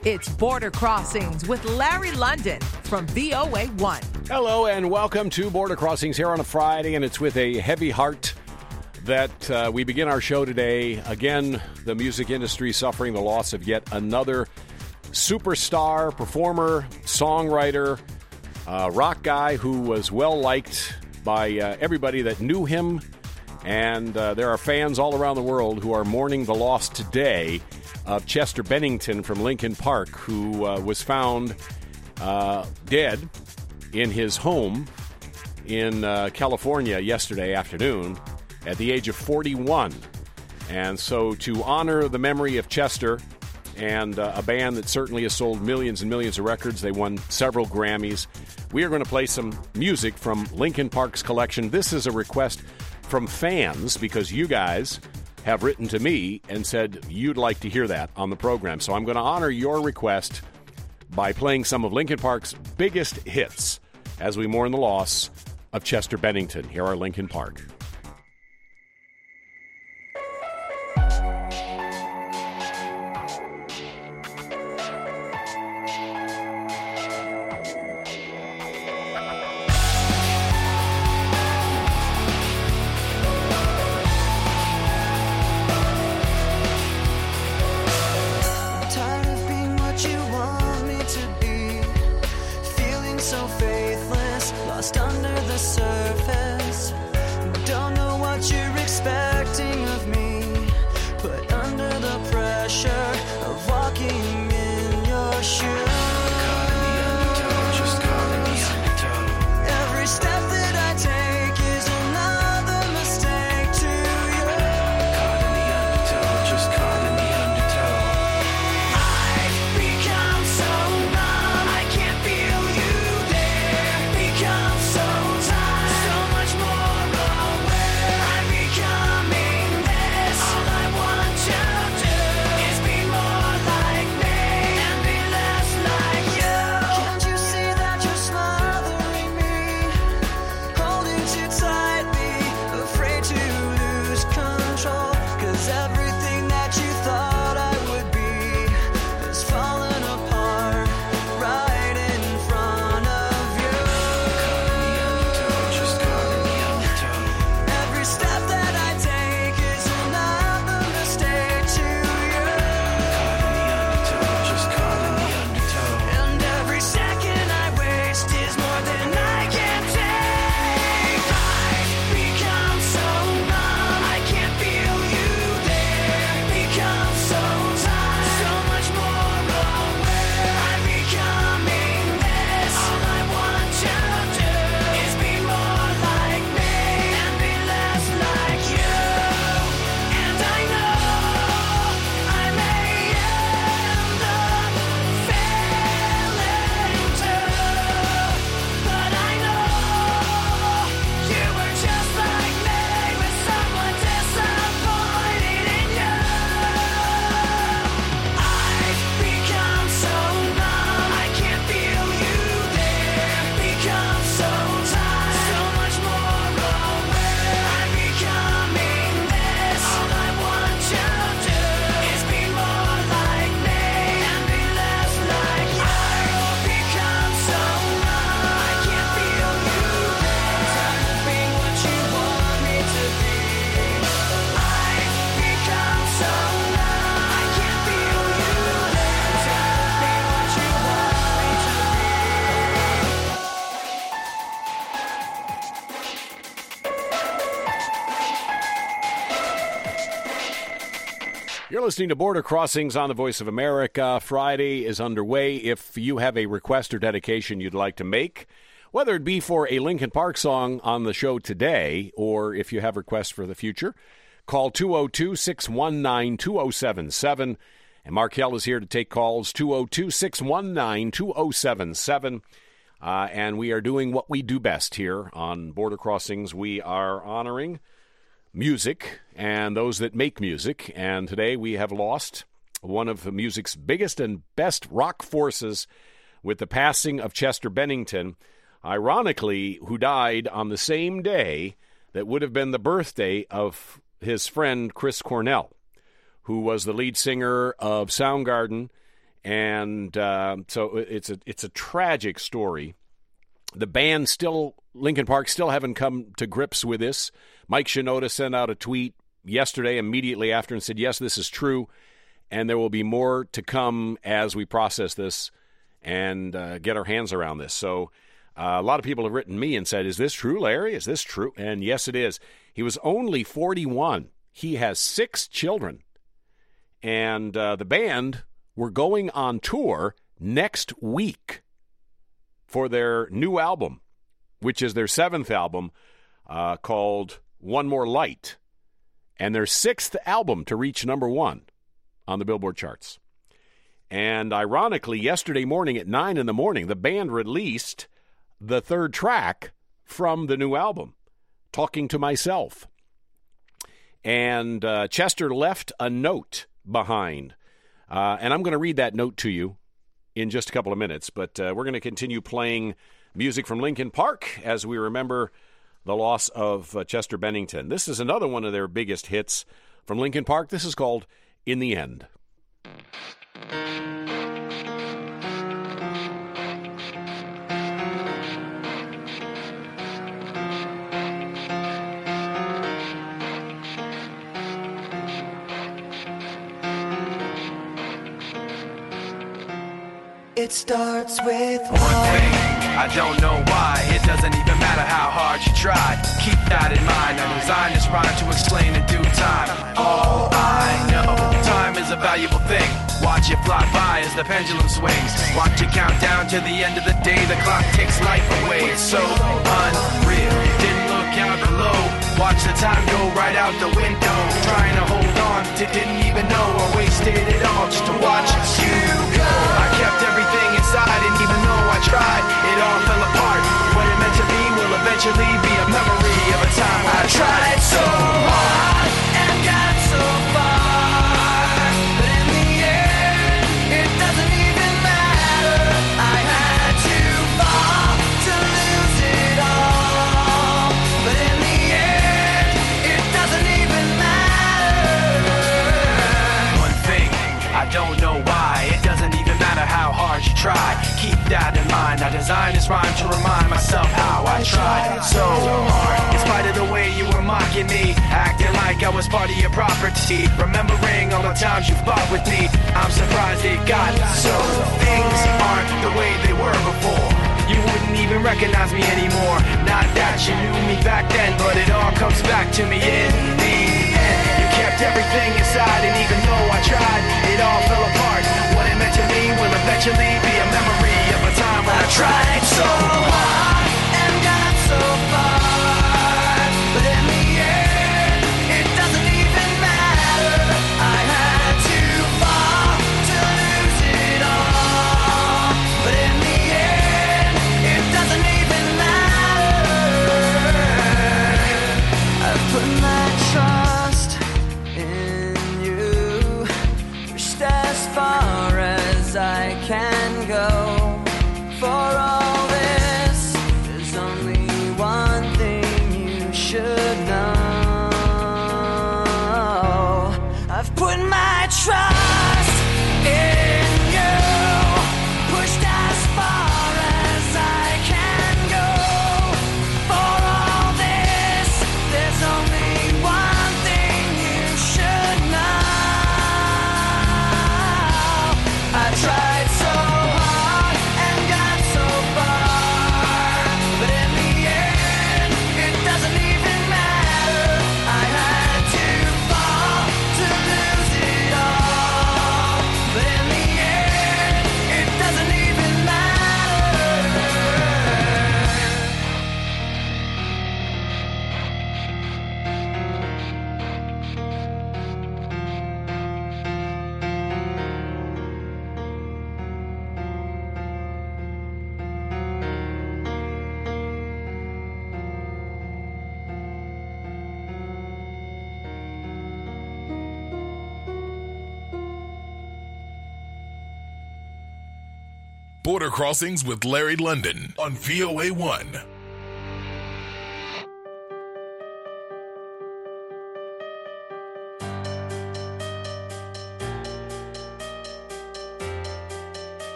It's Border Crossings with Larry London from VOA1. Hello and welcome to Border Crossings here on a Friday, and it's with a heavy heart that we begin our show today. Again, the music industry suffering the loss of yet another superstar, performer, songwriter, rock guy who was well-liked by everybody that knew him. And there are fans all around the world who are mourning the loss today of Chester Bennington from Linkin Park, who was found dead in his home in California yesterday afternoon at the age of 41. And so to honor the memory of Chester and a band that certainly has sold millions and millions of records, they won several Grammys, we are going to play some music from Linkin Park's collection. This is a request from fans because you guys have written to me and said you'd like to hear that on the program. So I'm going to honor your request by playing some of Linkin Park's biggest hits as we mourn the loss of Chester Bennington. Here are Linkin Park. You're listening to Border Crossings on the Voice of America. Friday is underway. If you have a request or dedication you'd like to make, whether it be for a Linkin Park song on the show today or if you have requests for the future, call 202-619-2077. And Markel is here to take calls, 202-619-2077. And we are doing what we do best here on Border Crossings. We are honoring music and those that make music. And today we have lost one of music's biggest and best rock forces with the passing of Chester Bennington, ironically, who died on the same day that would have been the birthday of his friend Chris Cornell, who was the lead singer of Soundgarden And so it's a tragic story. The band still, Linkin Park, still haven't come to grips with this. Mike Shinoda sent out a tweet yesterday immediately after and said, yes, this is true, and there will be more to come as we process this and get our hands around this. So a lot of people have written me and said, is this true, Larry? Is this true? And yes, it is. He was only 41. He has 6 children. And the band were going on tour next week for their new album, which is their 7th album, called One More Light, and their 6th album to reach number 1 on the Billboard charts. And ironically, yesterday morning at 9 in the morning, the band released the 3rd track from the new album, Talking to Myself. And Chester left a note behind, and I'm going to read that note to you in just a couple of minutes, but we're going to continue playing music from Linkin Park as we remember the loss of Chester Bennington. This is another one of their biggest hits from Linkin Park. This is called In the End. It starts with one thing, I don't know why. It doesn't even matter how hard you try. Keep that in mind. I designed this rhyme to explain in due time. All I know, time is a valuable thing. Watch it fly by as the pendulum swings. Watch it count down to the end of the day. The clock takes life away. It's so unreal. Didn't look out below. Watch the time go right out the window. Trying to hold on to didn't even know I wasted it all just to watch you go. I kept everything inside, and even though I tried, it all fell apart. What it meant to be will eventually be a memory of a time when I tried so hard and got so far, but in the end, it doesn't even matter. I had to fall to lose it all, but in the end, it doesn't even matter. One thing, I don't know why, it doesn't even matter how hard you try. Keep that in mind. I designed this rhyme to remind myself how I tried so hard. In spite of the way you were mocking me, acting like I was part of your property, remembering all the times you fought with me, I'm surprised it got so. Things aren't the way they were before. You wouldn't even recognize me anymore. Not that you knew me back then, but it all comes back to me in the end. You kept everything inside, and even though I tried, it all fell apart. What it meant to me will eventually be a memory of a time when I tried so hard and got so far, but in the end, it doesn't even matter. I had to fall to lose it all, but in the end, it doesn't even matter. I've put my trust in you, pushed as far as I can go. For all this, there's only one thing you should know. I've put my trust in you, pushed as far as I can go. For all this, there's only one thing you should know. I tried so hard and got so far, but in the end, it doesn't even matter. I had to fall to lose it all, but in the end, it doesn't even matter. Border Crossings with Larry London on VOA1.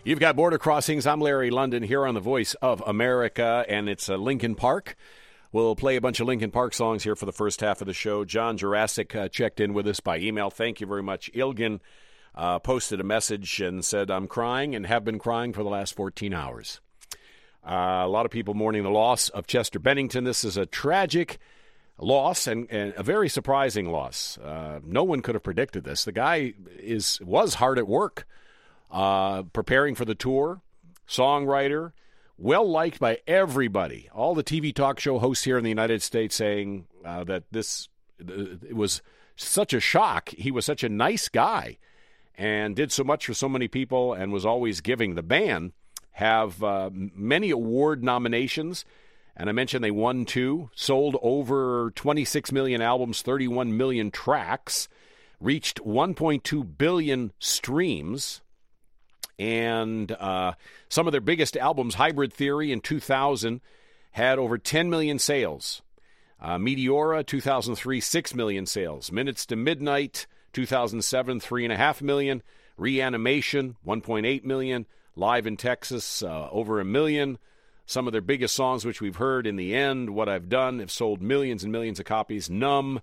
You've got Border Crossings. I'm Larry London here on the Voice of America, and it's Linkin Park. We'll play a bunch of Linkin Park songs here for the first half of the show. John Jurassic checked in with us by email. Thank you very much. Ilgin posted a message and said, I'm crying and have been crying for the last 14 hours. A lot of people mourning the loss of Chester Bennington. This is a tragic loss and a very surprising loss. No one could have predicted this. The guy was hard at work. Preparing for the tour, songwriter, well-liked by everybody. All the TV talk show hosts here in the United States saying that it was such a shock. He was such a nice guy and did so much for so many people and was always giving. The band have many award nominations, and I mentioned they won 2, sold over 26 million albums, 31 million tracks, reached 1.2 billion streams. And some of their biggest albums, Hybrid Theory in 2000, had over 10 million sales. Meteora, 2003, 6 million sales. Minutes to Midnight, 2007, 3.5 million. Reanimation, 1.8 million. Live in Texas, over 1 million. Some of their biggest songs, which we've heard, In the End, What I've Done, have sold millions and millions of copies. Numb,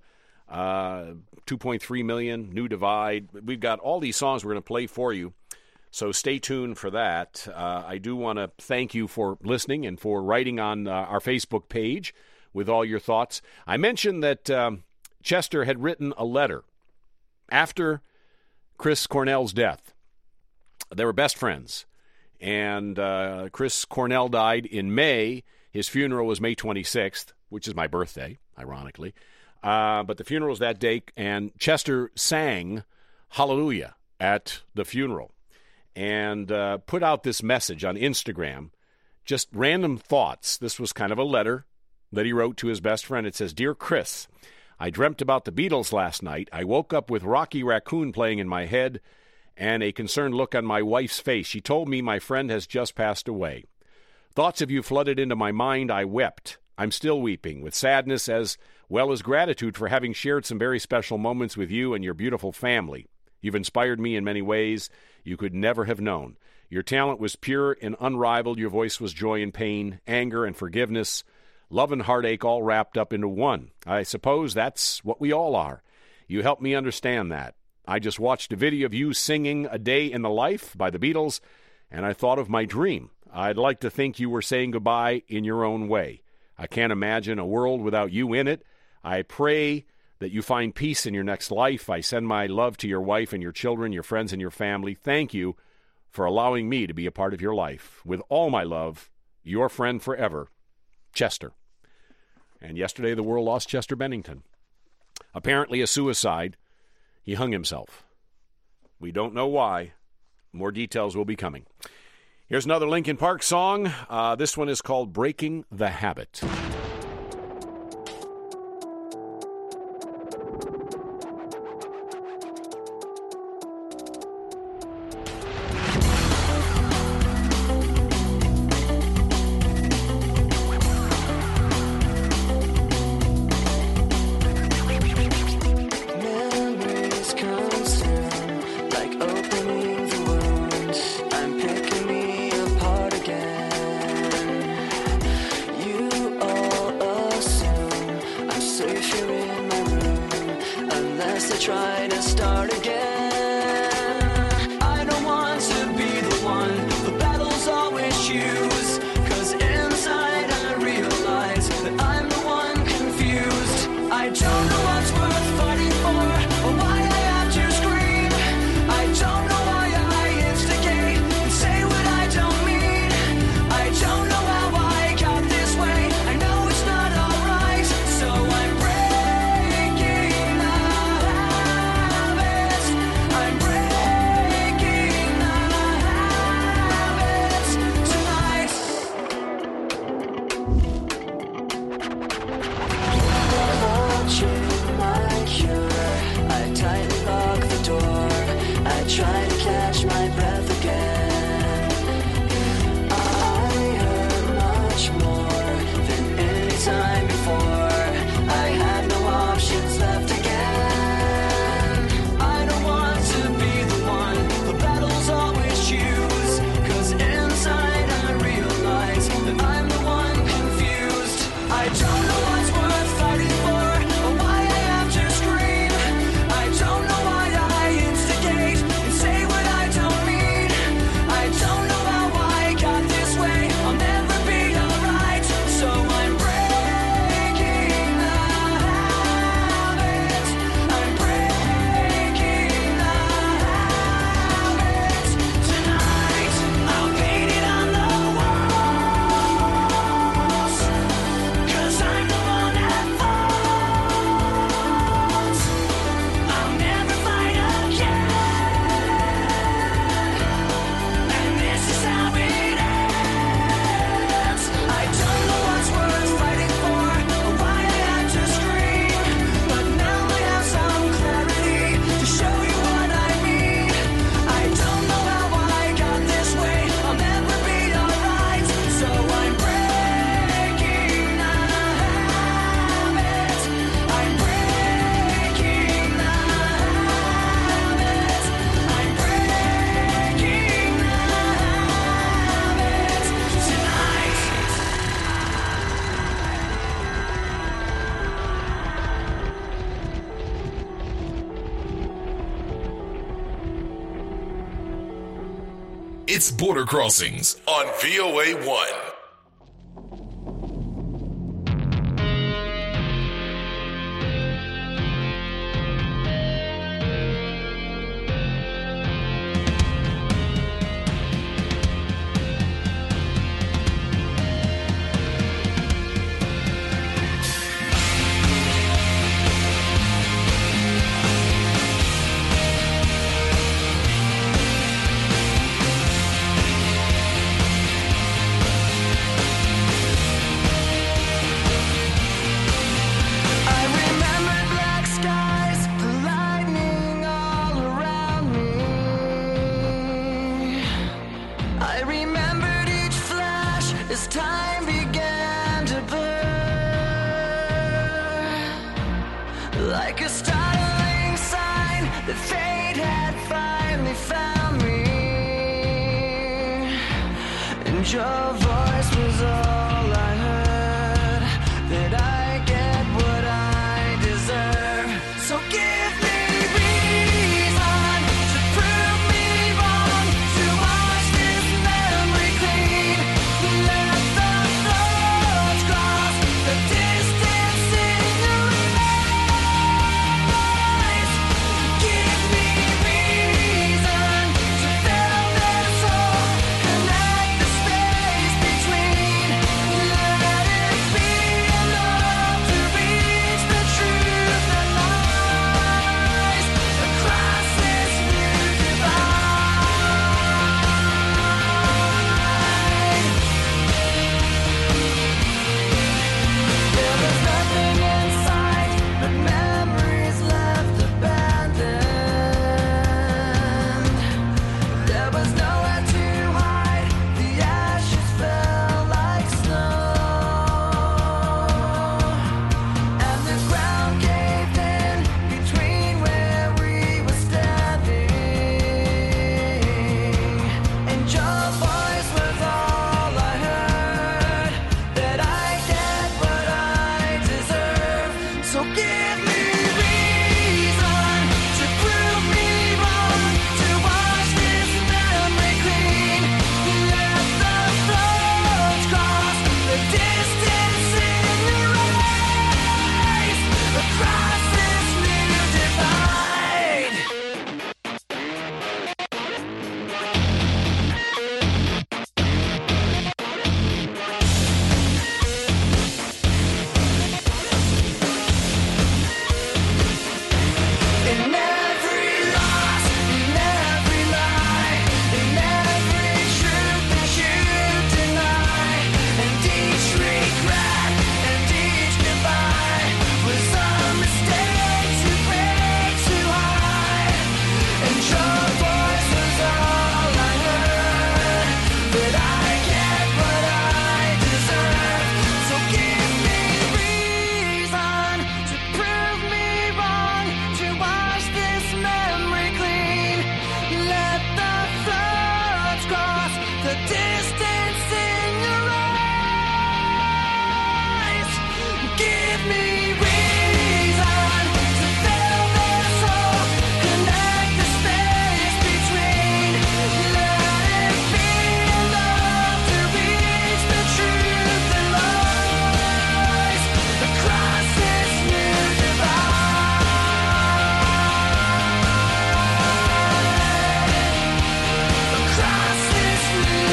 2.3 million. New Divide. We've got all these songs we're going to play for you. So stay tuned for that. I do want to thank you for listening and for writing on our Facebook page with all your thoughts. I mentioned that Chester had written a letter after Chris Cornell's death. They were best friends. And Chris Cornell died in May. His funeral was May 26th, which is my birthday, ironically. But the funeral was that day, and Chester sang Hallelujah at the funeral. And put out this message on Instagram, just random thoughts. This was kind of a letter that he wrote to his best friend. It says, Dear Chris, I dreamt about the Beatles last night. I woke up with Rocky Raccoon playing in my head and a concerned look on my wife's face. She told me my friend has just passed away. Thoughts of you flooded into my mind. I wept. I'm still weeping with sadness as well as gratitude for having shared some very special moments with you and your beautiful family. You've inspired me in many ways you could never have known. Your talent was pure and unrivaled. Your voice was joy and pain, anger and forgiveness, love and heartache all wrapped up into one. I suppose that's what we all are. You helped me understand that. I just watched a video of you singing A Day in the Life by the Beatles, and I thought of my dream. I'd like to think you were saying goodbye in your own way. I can't imagine a world without you in it. I pray that you find peace in your next life. I send my love to your wife and your children, your friends and your family. Thank you for allowing me to be a part of your life. With all my love, your friend forever, Chester. And yesterday the world lost Chester Bennington. Apparently a suicide. He hung himself. We don't know why. More details will be coming. Here's another Linkin Park song. This one is called Breaking the Habit. Try to start again. I don't want to be the one the battles always choose, 'cause inside I realize that I'm the one confused. I don't know what's worth fighting for or why I have to scream. I don't know why I instigate and say what I don't mean. I don't know how I got this way. I know it's not alright, so I'm breaking the habit. It's Border Crossings on VOA 1. Like a startling sign that fate had finally found me, and your voice was all I heard, that I get what I deserve. So give me reason to prove me wrong, to wash this memory clean, let the thoughts cross the distance in your eyes. Give me reason to fill this hole, connect the space between. Let it be enough to reach the truth that lies across this new divide. There was nothing in sight but memories left abandoned. There was nowhere to hide, the ashes fell like snow, and the ground caved in between where we were standing, and your voice was all I heard, that I get what I deserve. So give me reason to prove me wrong, to wash this memory clean, let the thoughts cross the distance in your eyes across this new divide. In every loss, in every lie, in every truth that you deny, and each regret and each goodbye was a mistake to break too high, and your voice was all I heard, that I get what I deserve. So give me reason to prove me wrong, to wash this memory clean, let the thoughts cross the distance in your eyes. Give me reason to fill this hole, connect the space between, let it be enough to reach the truth that lies across this new divide. Across this new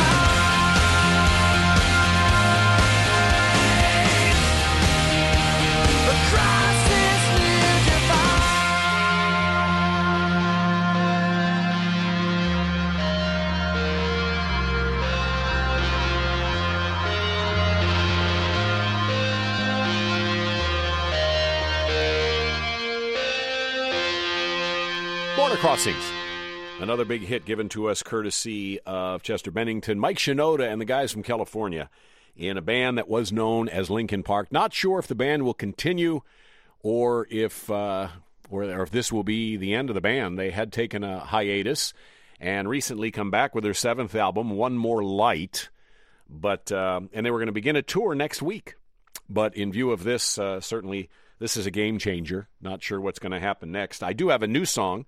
divide. Across this new divide. Border Crossings. Another big hit given to us courtesy of Chester Bennington, Mike Shinoda, and the guys from California in a band that was known as Linkin Park. Not sure if the band will continue or if this will be the end of the band. They had taken a hiatus and recently come back with their 7th album, One More Light. But and they were going to begin a tour next week. But in view of this, certainly this is a game changer. Not sure what's going to happen next. I do have a new song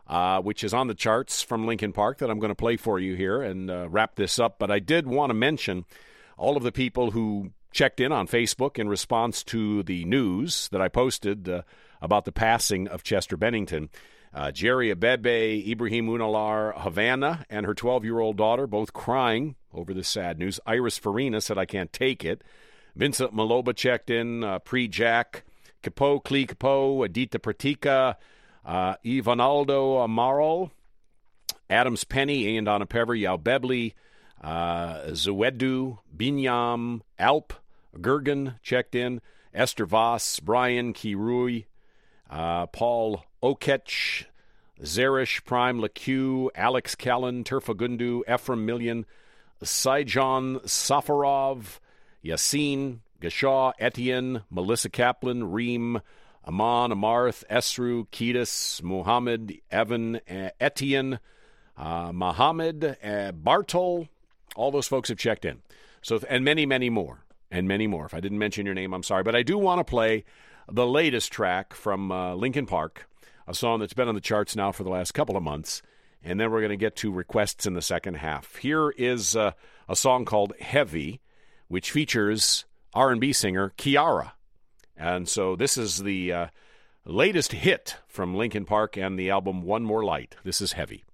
which is on the charts from Linkin Park that I'm going to play for you here and wrap this up. But I did want to mention all of the people who checked in on Facebook in response to the news that I posted about the passing of Chester Bennington. Jerry Abebe, Ibrahim Unalar, Havana, and her 12-year-old daughter, both crying over this sad news. Iris Farina said, I can't take it. Vincent Maloba checked in, Pre-Jack, Capo, Clee Capo, Adita Pratika, Ivanaldo Amaro, Adams Penny, Ian Donapever, Yao Bebley, Zuedu, Binyam, Alp, Gergen checked in, Esther Voss, Brian Kirui, Paul Okech, Zerish, Prime LaQ, Alex Callan, Turfagundu, Ephraim Million, Saijan Safarov, Yassine, Gashaw, Etienne, Melissa Kaplan, Reem, Aman, Amarth, Esru, Ketis, Muhammad, Evan, Etienne, Mohammed, Bartol. All those folks have checked in. So, and many, many more. And many more. If I didn't mention your name, I'm sorry. But I do want to play the latest track from Linkin Park, a song that's been on the charts now for the last couple of months. And then we're going to get to requests in the second half. Here is a song called Heavy, which features R&B singer Kiara. And so this is the latest hit from Linkin Park and the album One More Light. This is Heavy.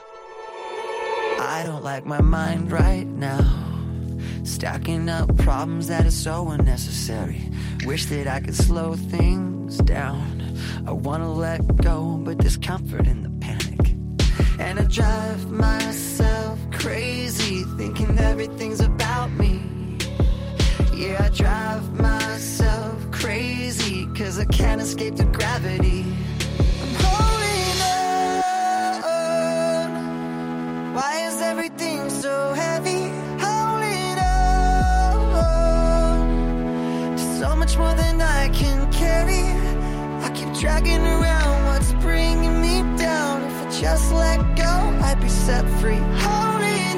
I don't like my mind right now. Stacking up problems that are so unnecessary. Wish that I could slow things down. I want to let go, but there's comfort in the panic. And I drive myself crazy, thinking everything's about me. Yeah, I drive myself crazy, 'cause I can't escape the gravity. I'm holding on. Why is everything so heavy? Holding on. So much more than I can carry. I keep dragging around what's bringing me down. If I just let go, I'd be set free. Holding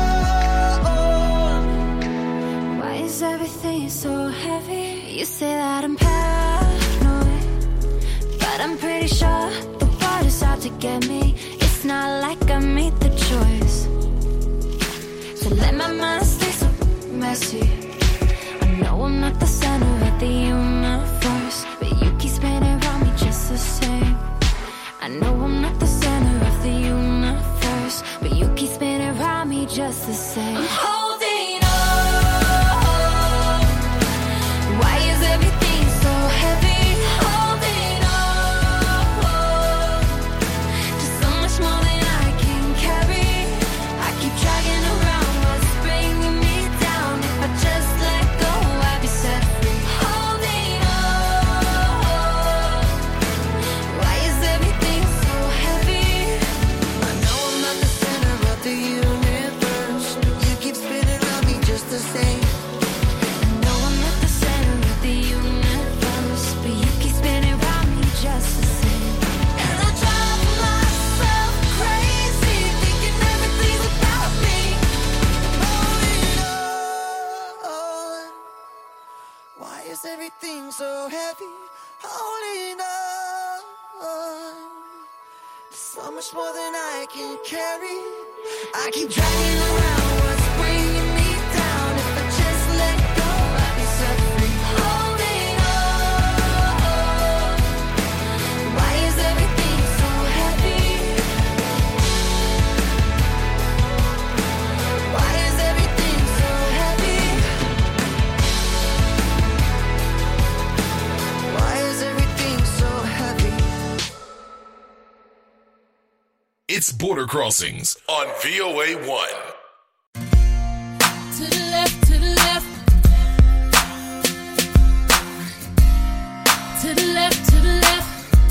on. Why is everything so heavy? You say that I'm paranoid, but I'm pretty sure the world is out to get me. It's not like I made the choice. So let my mind stay so messy. I know I'm not the center of the universe, but you keep spinning around me just the same. I know I'm not the center of the universe, but you keep spinning around me just the same. I'm holding on. Why is everything so heavy? Holding on. Just so much more than I can carry. I keep dragging around what's bringing me down. If I just let go, I'd be set free. Holding on. Why is everything so heavy? I know I'm not the center of the universe. You keep spinning around me just the same. I know I'm not the center of the universe, but you keep spinning around me just the same. And I drive myself crazy, thinking everything's about me. Holding on. Why is everything so heavy? Holding on. So much more than I can carry. I keep dragging around what's bringing me down. If I just let go, I'd be set free. Holding on. Why is everything so heavy? Why is everything so heavy? Why is everything so heavy? It's Border Crossings on VOA 1. To the left, to the left. To the left, to the left.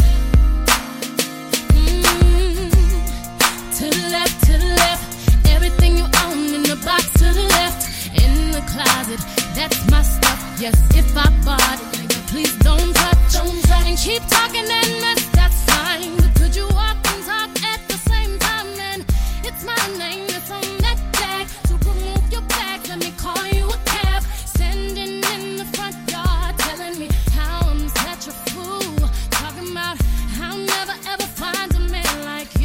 To the left, to the left. Everything you own in the box to the left. In the closet, that's my stuff. Yes, if I bought it, please don't touch. And keep talking and mess, that's fine. But could you walk and talk at the same time? And it's my name that's on that tag. So remove your bag, let me call you a cab. Standing in the front yard, telling me how I'm such a fool. Talking about I'll never ever find a man like you.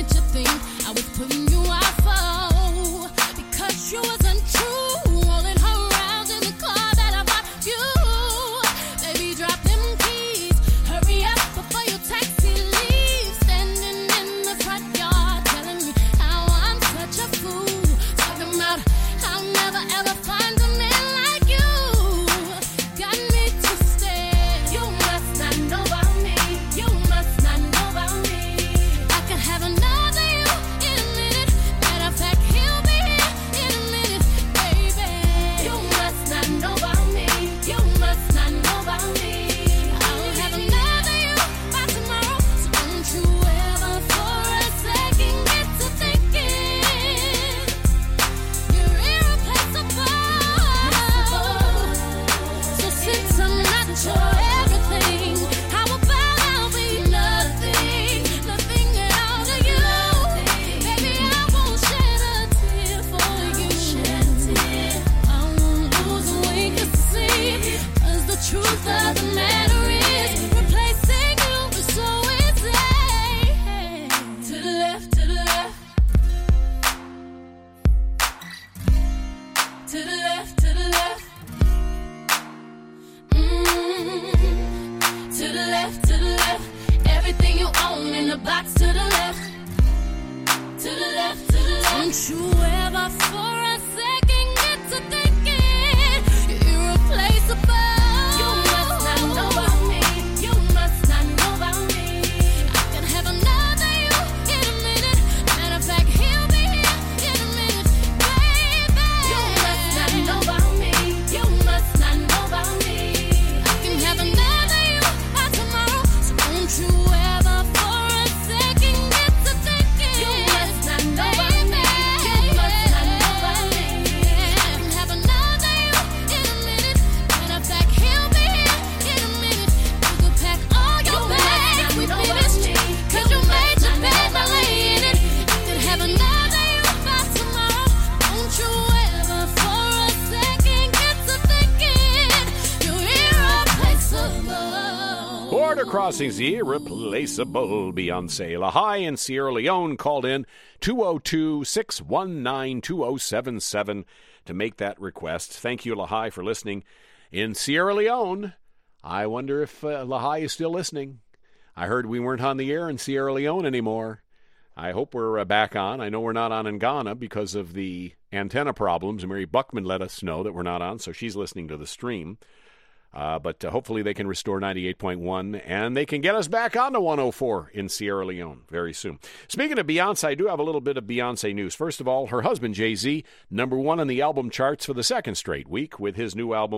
did you think I was putting you out for? Because you wasn't true. Rolling her around in the car that I bought you. Baby, drop them keys. Hurry up before your taxi leaves. Standing in the front yard telling me how I'm such a fool. Talking about I'll never ever find a man like you. Got me twisted. You must not know about me. You must not know about me. I could have another you in a minute. Matter of fact, he'll be here in a minute, baby. You must not know about me. You must not know about me. I'll have another you by tomorrow. So don't you ever for a second get to thinking you're irreplaceable. So since I'm not your everything, how about I'll be nothing, nothing at all to you? Baby, I won't shed a tear for you. I won't lose a wink of sleep, 'cause the truth of the matter is replacing you is so easy. To the left, to the left. To the left, to the left. To the left, to the left. Everything you own in the box to the left. To the left, to the left. Don't you ever for a second get to thinking you're irreplaceable. You must not know about me. You must not know about me. I can have another you in a minute. Matter of fact, he'll be here in a minute, baby. You must not know about me. You must not know about me. I can have another you by tomorrow. So don't you ever for a second get to thinking you must not know about me. You must not know about me. I can have another you in a minute. Matter of fact, he'll be here in a minute. You can pack all your bags, we finished. 'Cause you made your bed by laying it. I can have another you by tomorrow. Don't you ever for a second get to thinking you're irreplaceable. Border Crossings, irreplaceable Beyonce. Lahai in Sierra Leone called in 202-619-2077 to make that request. Thank you, Lahai, for listening in Sierra Leone. I wonder if Lahai is still listening. I heard we weren't on the air in Sierra Leone anymore. I hope we're back on. I know we're not on in Ghana because of the antenna problems. Mary Buckman let us know that we're not on, so she's listening to the stream. But hopefully they can restore 98.1, and they can get us back on to 104 in Sierra Leone very soon. Speaking of Beyonce, I do have a little bit of Beyonce news. First of all, her husband, Jay-Z, #1 on the album charts for the second straight week with his new album,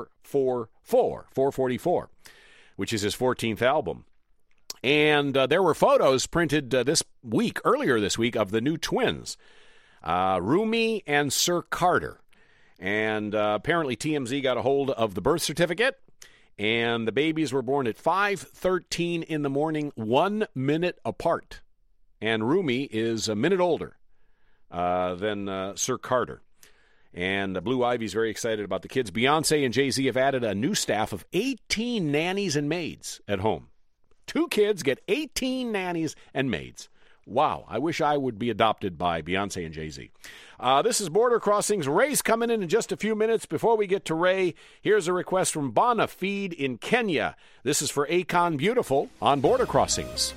444, which is his 14th album. And there were photos printed earlier this week, of the new twins, Rumi and Sir Carter. And apparently TMZ got a hold of the birth certificate, and the babies were born at 5:13 in the morning, 1 minute apart. And Rumi is a minute older than Sir Carter. And Blue Ivy's very excited about the kids. Beyonce and Jay-Z have added a new staff of 18 nannies and maids at home. 2 kids get 18 nannies and maids. Wow, I wish I would be adopted by Beyonce and Jay-Z. This is Border Crossings. Ray's coming in just a few minutes. Before we get to Ray, here's a request from Bona Feed in Kenya. This is for Akon Beautiful on Border Crossings.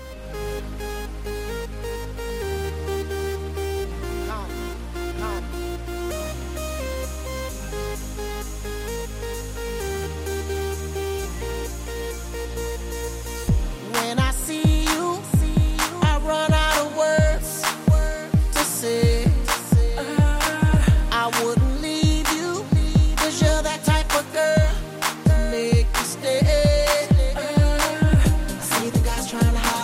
When I see you, I run out of words to say. I wouldn't leave you, 'cause you're that type of girl to make you stay. I see the guys trying to hide.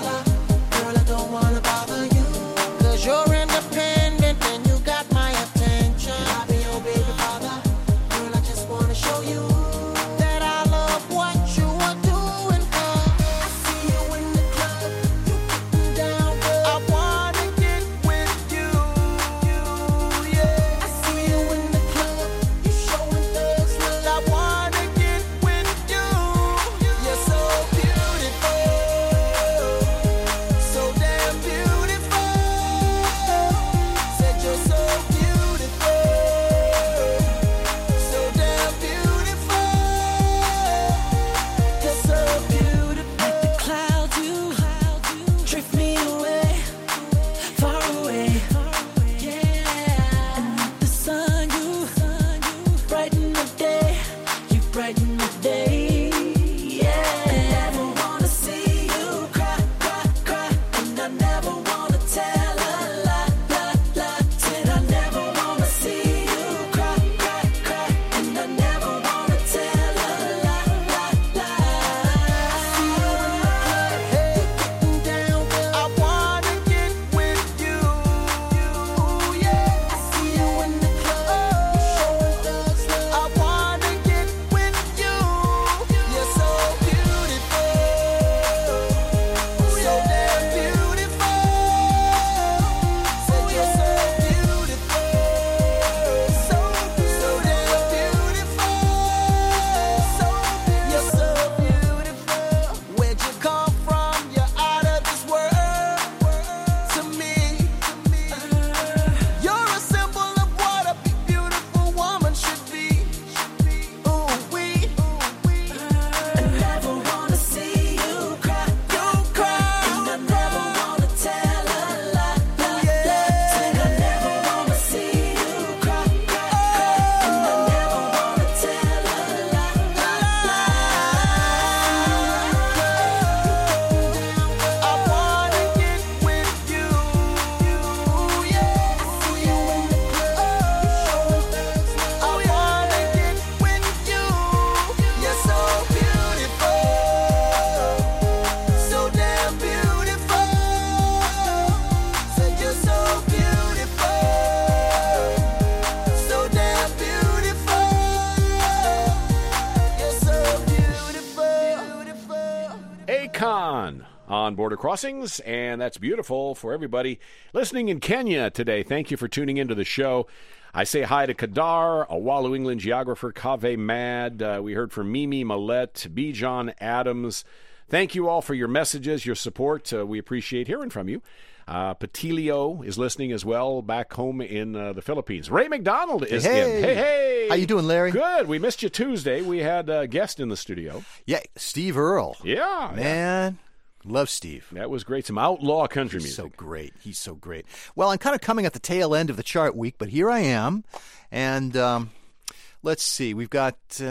on Border Crossings, and that's beautiful for everybody listening in Kenya today. Thank you for tuning into the show. I say hi to Kadar, Awalu England geographer, Kave Mad. We heard from Mimi Millette, B. John Adams. Thank you all for your messages, your support. We appreciate hearing from you. Patilio is listening as well back home in the Philippines. Ray McDonald is in. Hey. How you doing, Larry? Good. We missed you Tuesday. We had a guest in the studio. Yeah, Steve Earle. Yeah. Man, love Steve. That was great. Some outlaw country He's music. so great. He's so great. Well, I'm kind of coming at the tail end of the chart week, but here I am. And let's see. We've got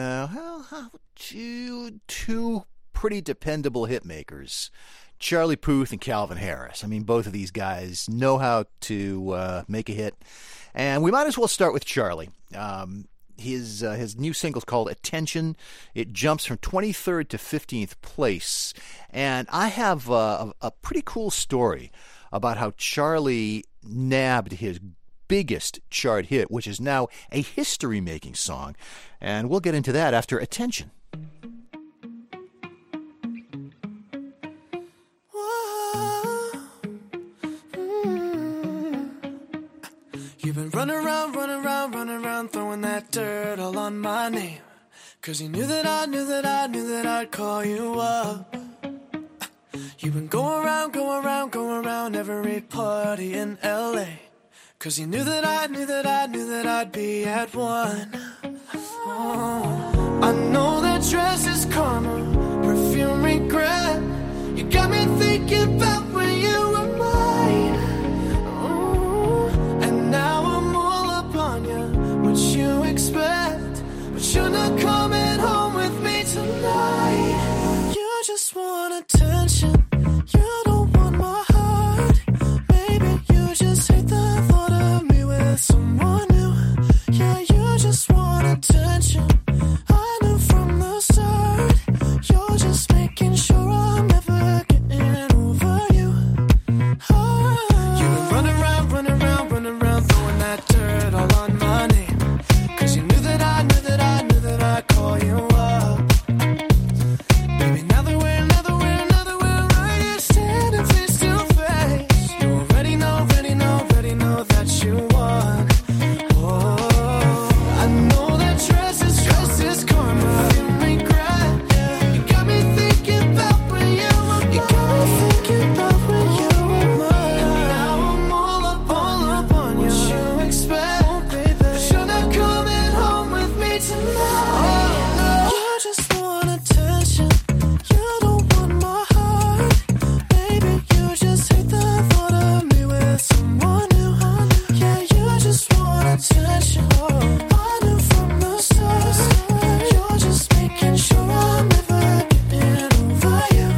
two pretty dependable hit makers. Charlie Puth and Calvin Harris. I mean, both of these guys know how to make a hit. And we might as well start with Charlie. His new single's called Attention. It jumps from 23rd to 15th place. And I have a pretty cool story about how Charlie nabbed his biggest chart hit, which is now a history-making song. And we'll get into that after Attention. You've been running around, throwing that dirt all on my name. 'Cause you knew that I'd call you up. You've been going around every party in LA. 'Cause you knew that I'd be at one. Oh, I know that dress is karma, perfume regret. You got me thinking about when you were mine. Now I'm all up on you, what you expect. But you're not coming home with me tonight. You just want attention, you don't want my heart. Maybe you just hate the thought of me with someone new. Yeah, you just want attention, I knew from the start. You're just making sure I'm never getting over you. You've been running around throwing that dirt all on my name. 'Cause you knew that I'd call you up. Baby, now that we're right here standing face to face. You already know that you won. Oh, I know that dress is karma, you regret. Yeah. You got me thinking about when you were mine. You got me thinking about when you were mine. And now I'm all up on you. What you expect, oh, baby. But you're not coming home with me tonight. Oh, no. You just want attention, you don't want my heart. Baby, you just hate the thought of me with someone new. Yeah, you just want attention, I knew from the start. You're just making sure I'm never getting over you.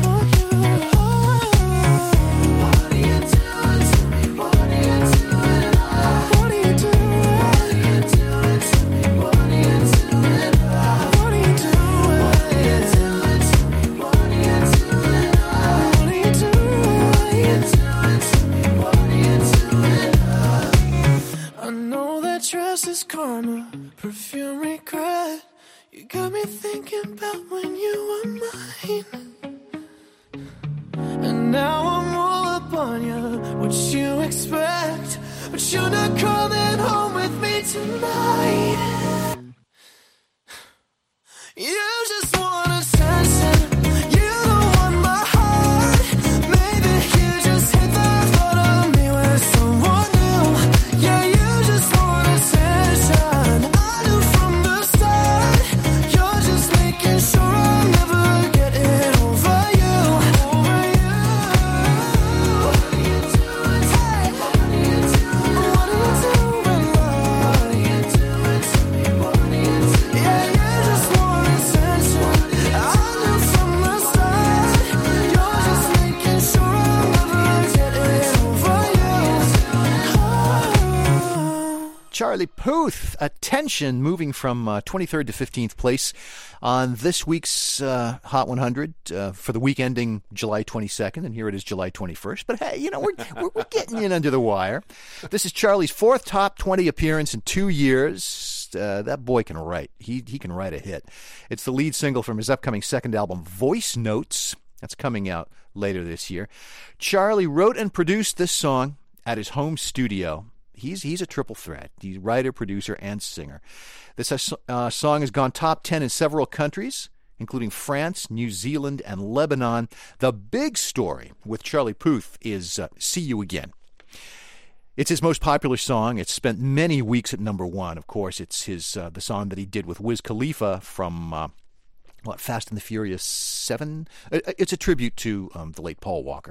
What are you doing to me? What are you doing? What are you doing? What are you doing to me? What are you doing? What are you doing? What are you doing to me? What are you doing? What are you doing to me? What are you doing? I know that dress is karma, perfume regret. You got me thinking about when you were mine. And now I'm all up on you, what you expect. But you're not coming home with me tonight. You just want attention, you don't want my heart. Maybe you just hate the thought of me with someone new. Yeah, you just want attention, I knew from the start. You're just making sure I'm never getting over you. What are you doing? Hey, what are you doing? What are you doing? What are you doing to me? What are you doing? Yeah, you just want attention, I knew from the start. You're just making sure I'm never getting over you. Charlie Puth, Attention, moving from 23rd to 15th place on this week's Hot 100 for the week ending July 22nd, and here it is July 21st. But hey, you know, we're getting in under the wire. This is Charlie's fourth top 20 appearance in 2 years. That boy can write. He can write a hit. It's the lead single from his upcoming second album, Voice Notes. That's coming out later this year. Charlie wrote and produced this song at his home studio. He's a triple threat. He's writer, producer, and singer. This song has gone top 10 in several countries, including France, New Zealand, and Lebanon. The big story with Charlie Puth is See You Again. It's his most popular song. It's spent many weeks at number one. Of course, it's the song that he did with Wiz Khalifa from Fast and the Furious 7? It's a tribute to the late Paul Walker.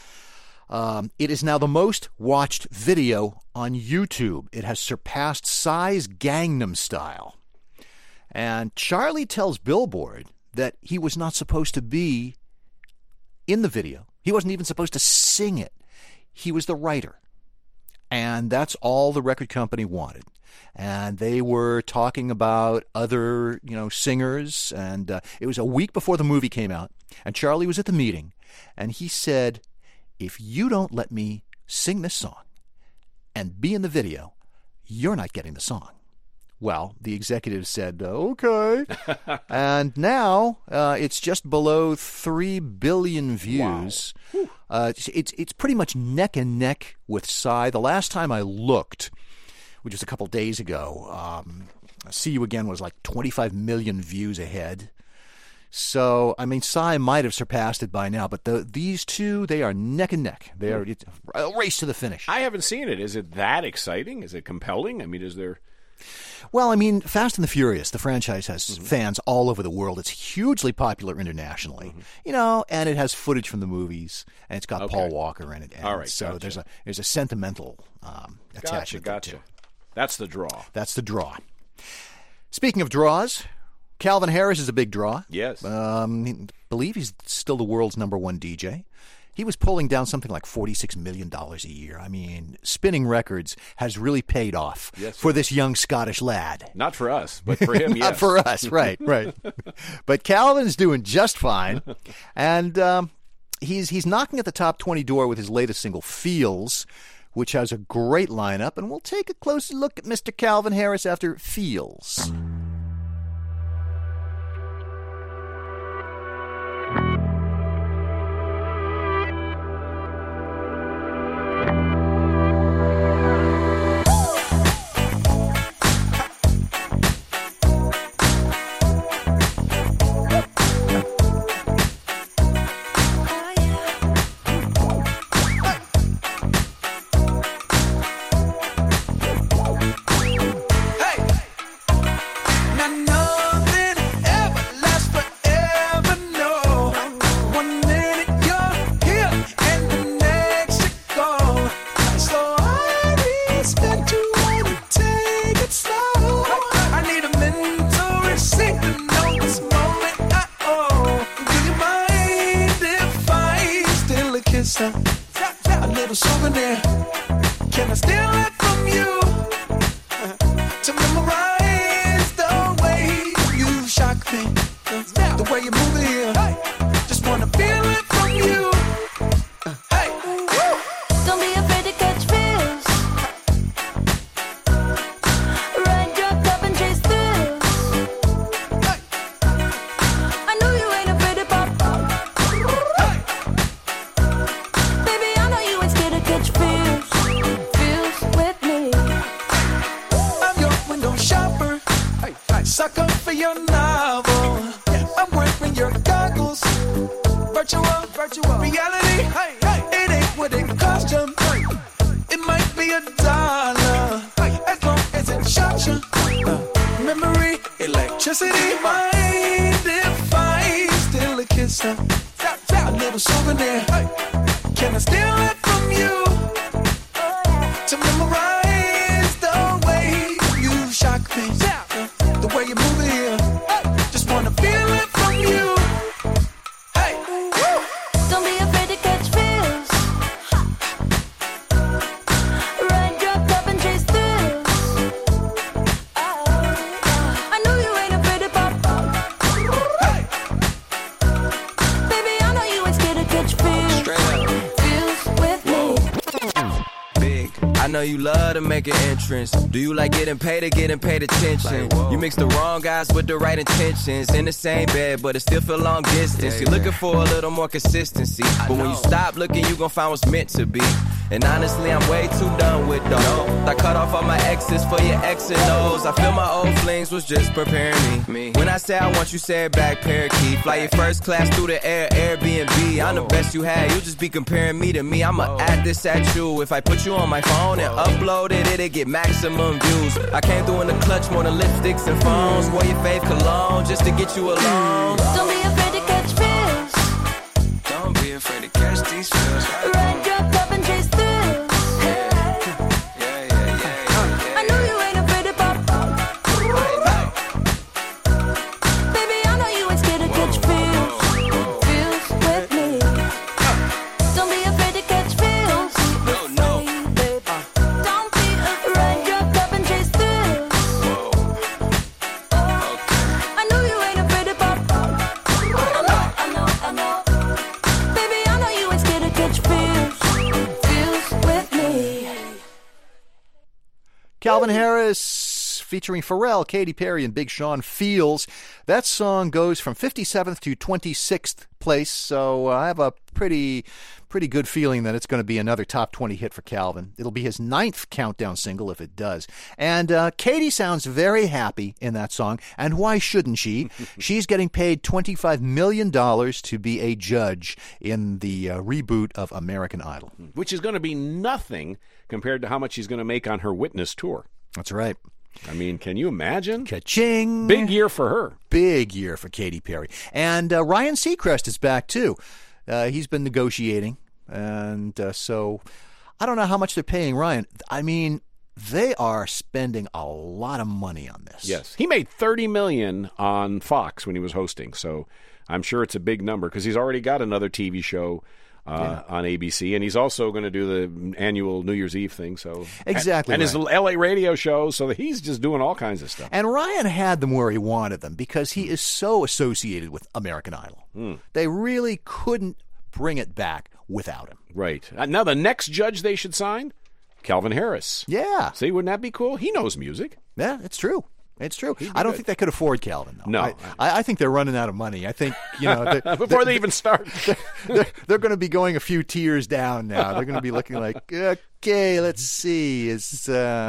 It is now the most watched video on YouTube. It has surpassed Psy's Gangnam Style. And Charlie tells Billboard that he was not supposed to be in the video. He wasn't even supposed to sing it. He was the writer. And that's all the record company wanted. And they were talking about other, singers. And it was a week before the movie came out. And Charlie was at the meeting. And he said, if you don't let me sing this song and be in the video, you're not getting the song. Well, the executive said, okay. And now it's just below 3 billion views. Wow. It's pretty much neck and neck with Psy. The last time I looked, which was a couple days ago, See You Again was like 25 million views ahead. So, Psy might have surpassed it by now, but these two, they are neck and neck. It's a race to the finish. I haven't seen it. Is it that exciting? Is it compelling? Is there... Well, Fast and the Furious, the franchise has fans all over the world. It's hugely popular internationally, and it has footage from the movies, and it's got Paul Walker in it. And all right, so there's a sentimental attachment. Gotcha. That's the draw. That's the draw. Speaking of draws, Calvin Harris is a big draw. Yes. I believe he's still the world's number one DJ. He was pulling down something like $46 million a year. Spinning records has really paid off for this young Scottish lad. Not for us, but for him, yes. Not for us, right. But Calvin's doing just fine. And he's knocking at the top 20 door with his latest single, Feels, which has a great lineup. And we'll take a closer look at Mr. Calvin Harris after Feels. A little souvenir. Can I steal it from you? To memorize the way you shock me, the way you move it here. Just wanna feel it from you. Hey, don't be afraid to catch feels. Ride your cup and chase thrills. I know you ain't afraid to pop. Baby, I know you ain't scared to catch feels. Feels with me. I'm your window shopper. Sucker for your novel. I'm wearing your goggles. Virtual reality. It ain't what it cost you. It might be $1 as long as it shocks you. Memory, electricity. Mind if I steal a kiss? A little souvenir. Can I steal it from you? To memorize the way you shock me, the way you move it here. Just wanna feel it from you. Hey, Don't be afraid to catch feels. Ride your cup and chase thrills. I know you ain't afraid to pop. Baby, I know you ain't scared to catch feels. Feels with me. Big I know you love to make an entrance. Do you like getting paid or getting paid attention? You mix the wrong guys with the right intentions. In the same bed, but it still feel long distance. You're looking for a little more consistency. But when you stop looking, you gon' find what's meant to be. And honestly, I'm way too done with those. I cut off all my exes for your X and O's. I feel my old flings was just preparing me. When I say I want you, say it back, parakeet. Fly your first class through the air, Airbnb. I'm the best you had, you just be comparing me to me. I'ma add this at you. If I put you on my phone and upload it, it'll get maximum views. I came through in the clutch more than lipsticks and phones. Wore your fave cologne just to get you alone. Don't be afraid to catch feels. Don't be afraid to catch these feels. Ride your cup and chase through. I know you ain't afraid to pop. Baby, I know you ain't scared to catch feels. Feels with me. Don't be afraid to catch feels. No. Don't be afraid. Ride your cup and chase through. I know you ain't afraid to pop. I know. Baby, I know you ain't scared to catch feels. Feels with me. Calvin Harris featuring Pharrell, Katy Perry, and Big Sean, Feels. That song goes from 57th to 26th place, so I have a pretty good feeling that it's going to be another top 20 hit for Calvin. It'll be his 9th countdown single if it does. And Katy sounds very happy in that song, and why shouldn't she? She's getting paid $25 million to be a judge in the reboot of American Idol. Which is going to be nothing compared to how much she's going to make on her Witness tour. That's right. I mean, can you imagine? Ka-ching. Big year for her. Big year for Katy Perry. And Ryan Seacrest is back, too. He's been negotiating. And so I don't know how much they're paying Ryan. I mean, they are spending a lot of money on this. Yes. He made $30 million on Fox when he was hosting. So I'm sure it's a big number because he's already got another TV show on ABC, and he's also going to do the annual New Year's Eve thing. So exactly, and his LA radio show. So he's just doing all kinds of stuff. And Ryan had them where he wanted them because he is so associated with American Idol. They really couldn't bring it back without him. Right. Now the next judge they should sign, Calvin Harris. Yeah. See, wouldn't that be cool? He knows music. Yeah, it's true. It's true. I don't think they could afford Calvin, though. No. I think they're running out of money. I think, before they even start. They're going to be going a few tiers down now. They're going to be looking like, okay, let's see. Is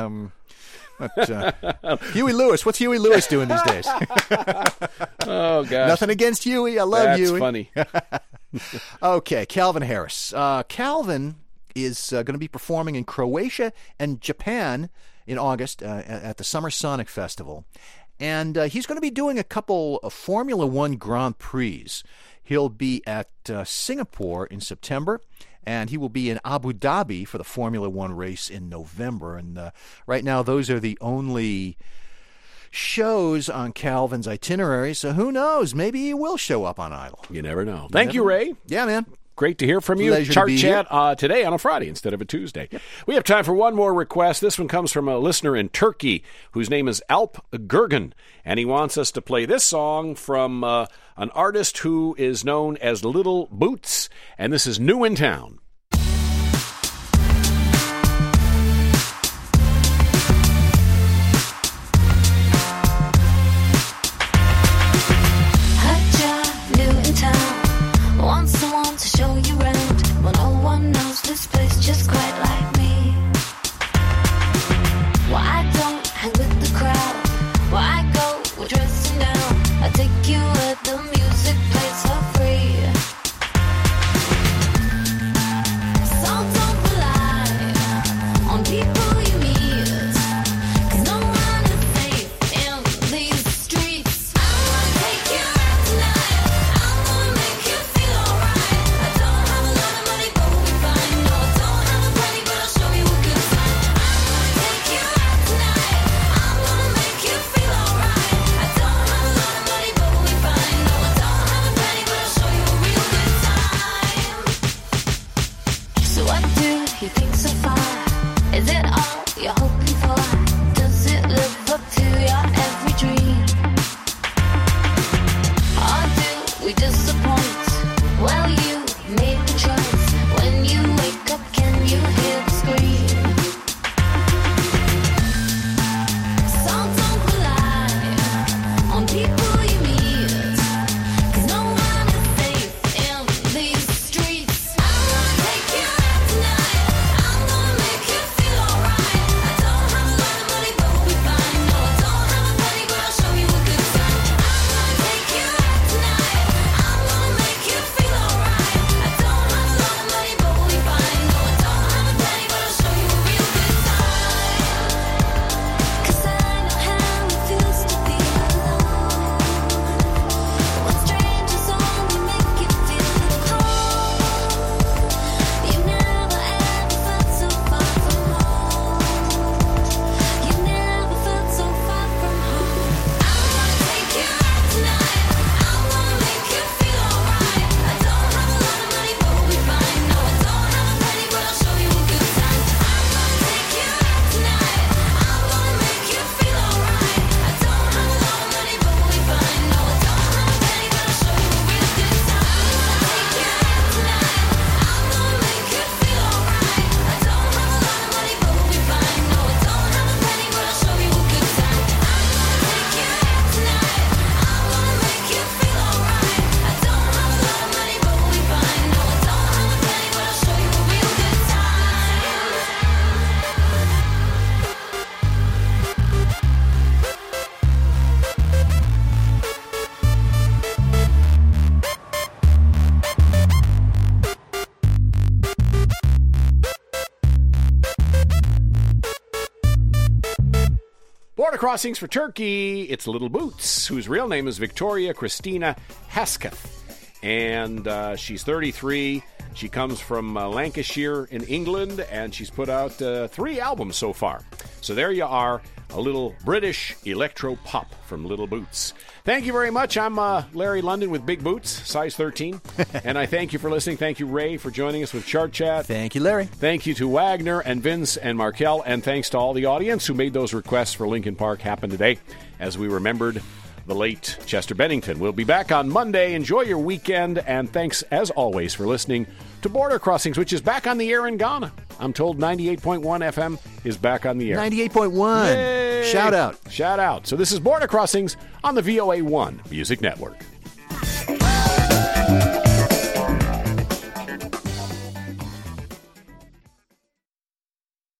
Huey Lewis. What's Huey Lewis doing these days? Oh, gosh. Nothing against Huey. I love Huey. That's funny. Okay, Calvin Harris. Calvin is going to be performing in Croatia and Japan in August at the Summer Sonic Festival. And he's going to be doing a couple of Formula One Grand Prix. He'll be at Singapore in September, and he will be in Abu Dhabi for the Formula One race in November. And right now, those are the only shows on Calvin's itinerary, so who knows? Maybe he will show up on Idol. You never know. Thank you, Ray. Yeah, man. Great to hear from you. Pleasure Chart to be Chat today on a Friday instead of a Tuesday. Yep. We have time for one more request. This one comes from a listener in Turkey whose name is Alp Gurgen, and he wants us to play this song from an artist who is known as Little Boots, and this is New in Town. Want someone to show you around. Well, no one knows this place just quite like me. Well, I don't hang with the crowd. Well, I go dressing down. I take you where the music plays for free. So don't rely on people you meet, 'cause no one is safe in these streets. I wanna take you out tonight. I wanna make you feel alright. I don't have a lot of money, but we'll be fine. No, I don't have a penny, but I'll show you a good time. I wanna take you out tonight. I wanna make you feel alright. I don't have a lot of money, but we'll be fine. No, I don't have a penny, but I'll show you a real good time. So what do you think so far? Is it all you're hoping for? Does it live up to your every dream? Or do we disappoint? Well, you made the choice. When you wake up, can you hear the scream? Border Crossings for Turkey, it's Little Boots, whose real name is Victoria Christina Hasketh. And she's 33. She comes from Lancashire in England, and she's put out 3 albums so far. So there you are, a little British electro pop from Little Boots. Thank you very much. I'm Larry London with Big Boots, size 13. And I thank you for listening. Thank you, Ray, for joining us with Chart Chat. Thank you, Larry. Thank you to Wagner and Vince and Markel. And thanks to all the audience who made those requests for Linkin Park happen today as we remembered the late Chester Bennington. We'll be back on Monday. Enjoy your weekend. And thanks, as always, for listening to Border Crossings, which is back on the air in Ghana. I'm told 98.1 FM is back on the air. 98.1. Yay! Shout out. Shout out. So this is Border Crossings on the VOA1 Music Network.